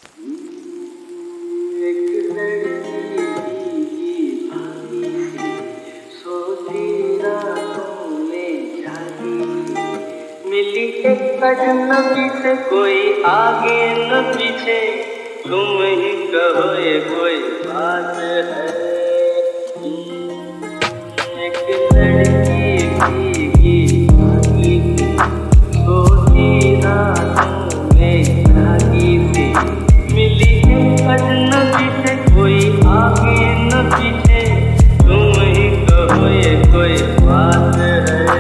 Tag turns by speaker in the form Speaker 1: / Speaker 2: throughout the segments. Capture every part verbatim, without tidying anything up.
Speaker 1: एक लड़की भागी सी सोती रातों में जागी सी मिली एक अजनबी से कोई आगे न पीछे तुम ही कहो ये कोई बात है। एक लड़की भीगी भागी सी सोती रातों में जागी सी मिली एक अजनबी से कोई आगे न पीछे तुम ही कहो ये कोई बात है।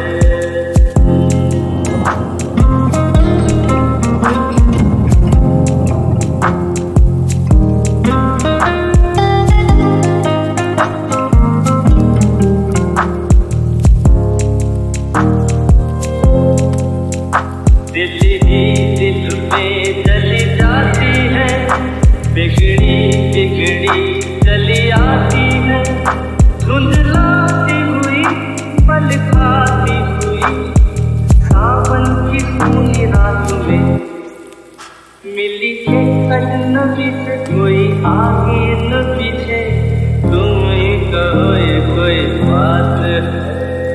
Speaker 1: दिल ही दिल पे चली जाती है बिगड़ी बिगड़ी चली आती है धुंधलाती हुई पल खाती हुई सावन की सूनी रात में मिली एक अजनबी से कोई आगे न पीछे तुम ही कहो ये कोई बात है।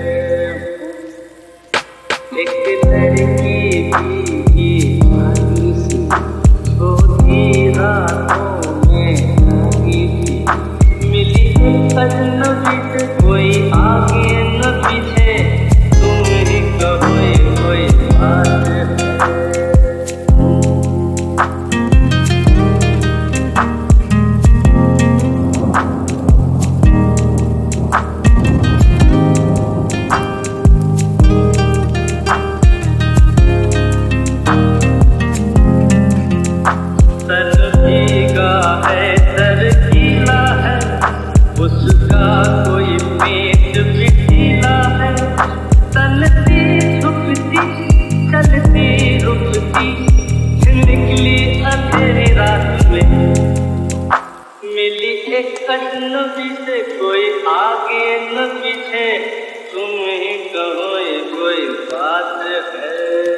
Speaker 1: एक लड़की भीगी भागी सी सोती रातों में जागी सी मिली एक अजनबी से कोई आगे न पीछे तुम ही कहो ये कोई बात है। उसका कोई पेट भी ढीला है चलती रुकती चलती रुकती निकली अंधेरी रात में मिली एक अजनबी से कोई आगे न पीछे तुम ही कहो ये कोई बात है।